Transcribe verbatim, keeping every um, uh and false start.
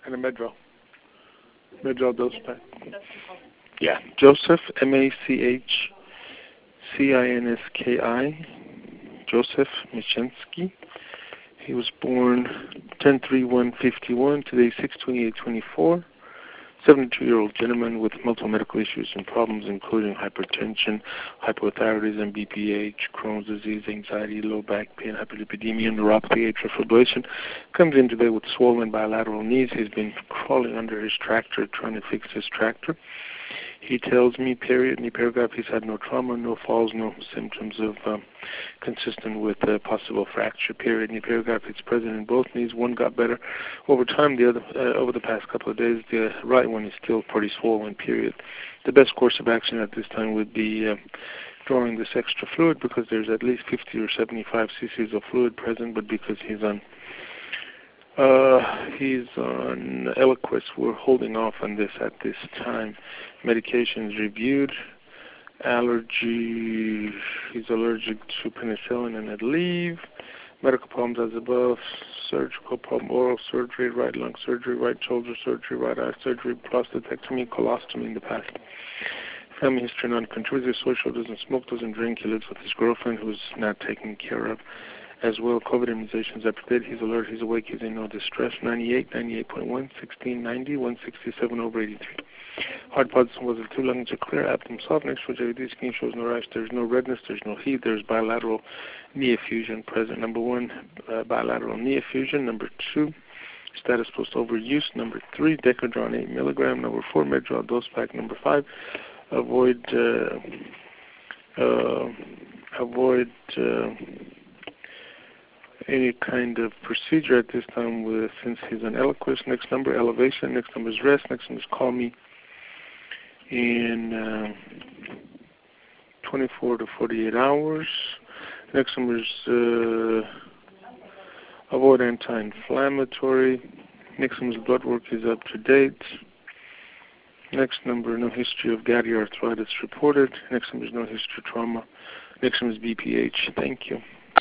and a Medrol. Medrol dose pack. Yeah. Joseph, M A C H C I N S K I, Joseph Michenski. He was born ten three one fifty-one, today six twenty-eight twenty-four. seventy-two-year-old gentleman with multiple medical issues and problems, including hypertension, hypothyroidism, B P H, Crohn's disease, anxiety, low back pain, hyperlipidemia, neuropathy, atrial fibrillation. Comes in today with swollen bilateral knees. He's been crawling under his tractor, trying to fix his tractor. He tells me, period, in the paragraph, he's had no trauma, no falls, no symptoms of um, consistent with a possible fracture, period. In the paragraph, it's present in both knees. One got better over time. The other, uh, over the past couple of days, the right one is still pretty swollen, period. The best course of action at this time would be uh, drawing this extra fluid, because there's at least fifty or seventy-five cc's of fluid present, but because he's on Uh, he's on Eliquis. We're holding off on this at this time. Medications reviewed. Allergy, he's allergic to penicillin and Aleve. Medical problems as above. Surgical problem, oral surgery, right lung surgery, right shoulder surgery, right eye surgery, prostatectomy, colostomy in the past. Family history, non-contributor, social, doesn't smoke, doesn't drink. He lives with his girlfriend who's not taken care of. As well, COVID immunizations up to date. He's alert, he's awake, he's in no distress. ninety-eight, ninety-eight point one, sixteen ninety, one sixty-seven over eighty-three. Heart positive was two lungs are clear, abdomen soft, next to J D skin shows no rash, there's no redness, there's no heat, there's bilateral knee effusion present. Number one, uh, bilateral knee effusion. Number two, status post overuse. Number three, Decadron eight milligram. Number four, Medrol dose pack. Number five, avoid, uh, uh, avoid, uh, any kind of procedure at this time with, since he's on Eliquis. Next number, elevation. Next number is rest. Next number is call me in uh, twenty-four to forty-eight hours. Next number is uh, avoid anti-inflammatory. Next number's blood work is up to date. Next number, no history of gouty arthritis reported. Next number is no history of trauma. Next number is B P H. Thank you.